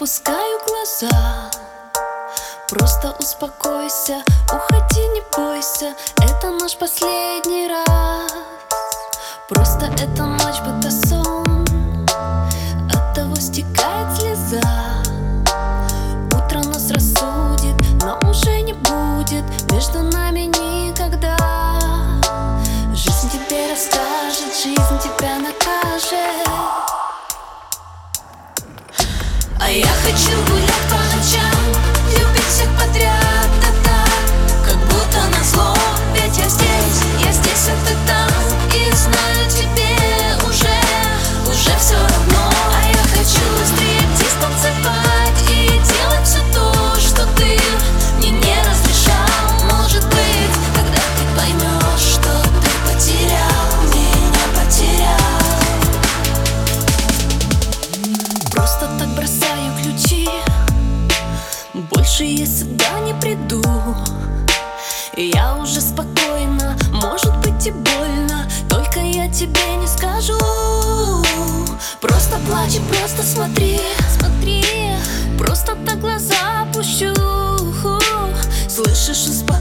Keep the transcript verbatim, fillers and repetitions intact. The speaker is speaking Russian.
опускаю глаза. Просто успокойся, уходи, не бойся. Это наш последний раз. Просто эта ночь будто сон, оттого стекает слеза. Утро нас рассудит, но уже не будет между нами никогда. Жизнь тебе расскажет, жизнь тебя накажет. А я хочу гулять по ночам, любить всех подряд, да так, как будто назло. Ведь я здесь, я здесь, а ты там, и знаю, тебе уже, уже все равно. А я хочу быстрее птиц танцевать и делать все то, что ты мне не разрешал. Может быть, когда ты поймешь, что ты потерял, меня потерял. Просто так бросаю ключи, больше я сюда не приду. Я уже спокойна, может быть и больно, только я тебе не скажу. Просто плачь и просто смотри, смотри. Просто так глаза опущу. Слышишь, успокойся.